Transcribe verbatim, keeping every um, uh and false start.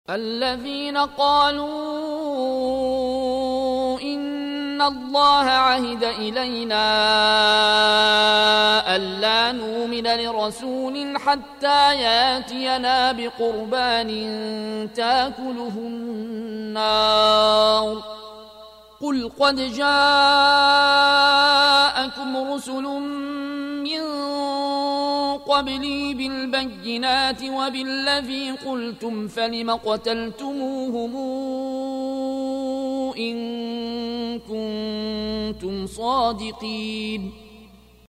الذين قالوا إن الله عهد إلينا ألا نؤمن لرسول حتى ياتينا بقربان تاكله النار قل قد جاءكم رسل من قبلي بالبينات وبالذي قلتم فلم قتلتموهم إن كنتم صادقين